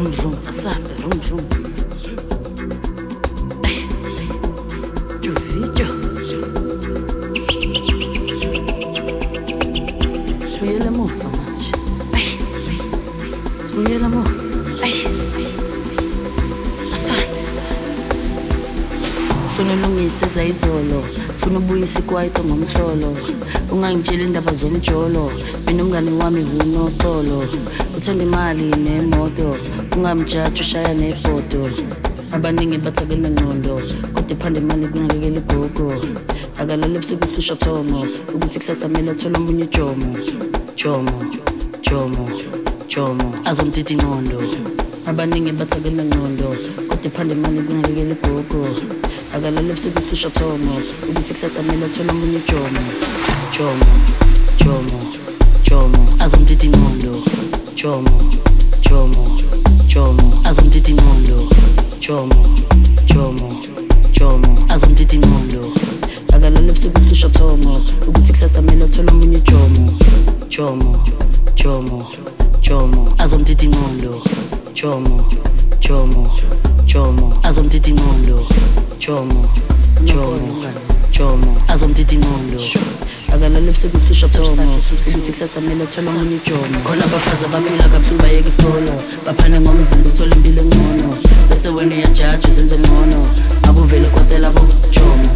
vroom vroom, asambe vroom vroom. Juvijo. Sibuyele muva manje. Sibuyele muva. Asambe. Funa ulungise zayizolo, funa ubuyise ikwaito ngomhlolo. Ungangitshela indaba zomjolo, mina umngani wami unoxolo. Uthanda imali nemoto, ungamjaji ushaya nefoto. Abaningi bathakela ngqondo, kodwa iphanda imali kunakekela igogo. Akalala ebusuku uhlusha thomo, ukuthi kusasa mele athola omunye ujomo. Jomo, azomtiti ngqondo. Abaningi bathakela ngqondo, kodwa iphanda imali kunakekela igogo. Akalala ebusuku uhlusha thomo, ukuthi kusasa mele athola omunye ujomo. Jomo, azomtiti ngqondo. Jomo, azomtiti ngqondo. Jomo, azomtiti ngqondo. Akalala ebusuku uhlusha thomo, ukuthi kusasa mele athola omunye ujomo. Jomo, azomtiti ngqondo. Jomo, azomtiti ngqondo. Jomo, azomtiti ngqondo. Akalala ebusuku uhlusha thomo, ukuthi kusasa mele athola omunye ujomo. Khona abafazi abaphila kabuhlungu bayeka isikolo, baphane ngomzimba uthole impilo engcono. Bese wena uyajaji uzenze ngcono, akuvele kwatela bo Jomo.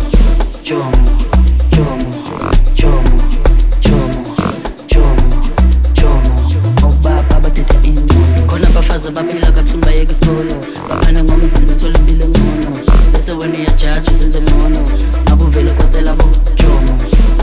Obaba bathetha ingcondo. Khona abafazi abaphila kabuhlungu bayeka isikolo, baphane ngomzimba uthole impilo engcono. Bese wena uyajaji uzenze ngcono, akuvele kwatela bo Jomo.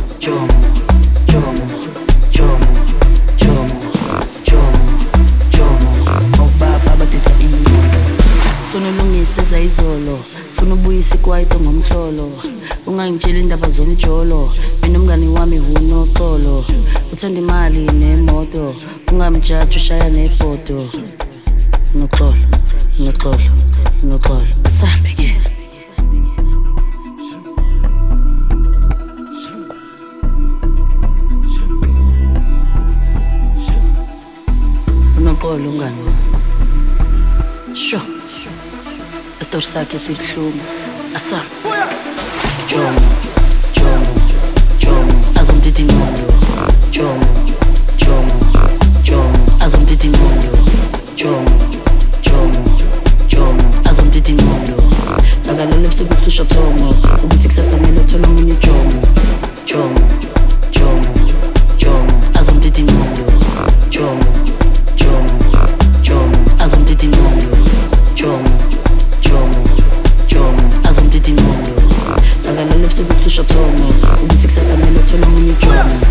Obaba bathetha ingcondo. Funa ulungise zayizolo, funa ubuyise ikwaito ngomhlolo. Ungangitshela indaba zomjolo, mina umngani wami unoxolo. Uthanda imali nemoto, ungamjaji ushaya nefoto. Noxolo, asambe ke. Unoxolo umngani wami. Sho. Isitori sakhe sibuhlungu. Asambe. Jomo, azomtiti ngqondo. Jomo, azomtiti ngqondo. Jomo, azomtiti ngqondo. Akalala ebusuku uhlusha thomo, ukuthi kusasa mele athola omunye ujomo. Jomo, azomtiti ngqondo. Jomo, azomtiti ngqondo. Jomo, azomtiti ngqondo. Akalala ebusuku uhlusha thomo, ukuthi kusasa mele athola omunye ujomo.